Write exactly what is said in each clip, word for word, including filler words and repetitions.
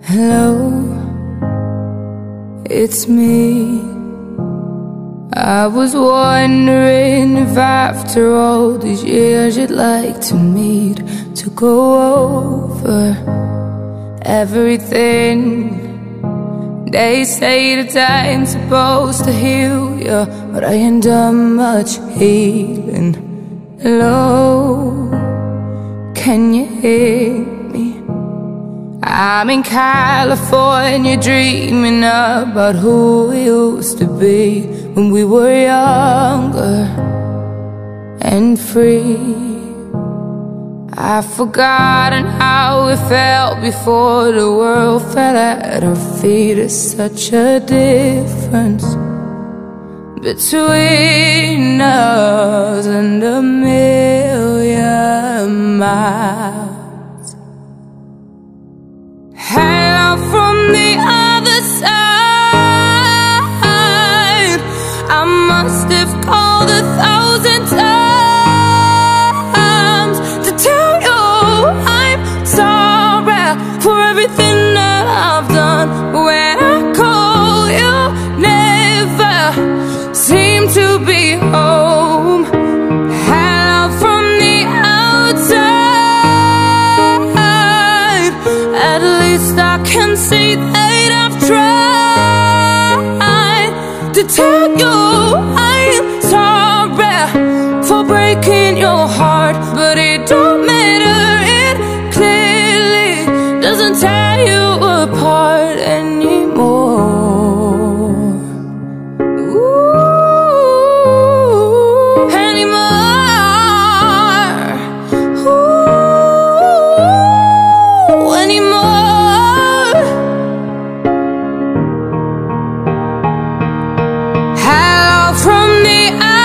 Hello, it's me. I was wondering if after all these years you'd like to meet, to go over everything. They say the time's supposed to heal you, but I ain't done much healing. Hello, can you hear me? I'm in California dreaming about who we used to be when we were younger and free. I've forgotten how it felt before the world fell at our feet. There's such a difference between us and a million miles. Hello from the other side. I must have called a thousand times to tell you I'm sorry for everything that I've done. But when I call, you never seem to be home. Hello from the outside. At least I can see that I've tried to tell you I'm sorry for breaking your heart, but it don't matter, it clearly doesn't tear you apart anymore. Ooh, anymore. Ooh, anymore. Hello from the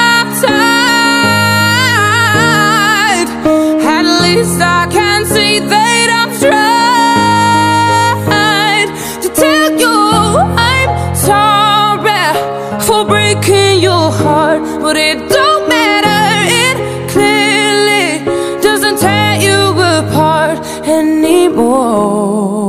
outside. At least I can see that I've tried to tell you I'm sorry for breaking your heart, but it don't matter, it clearly doesn't tear you apart anymore.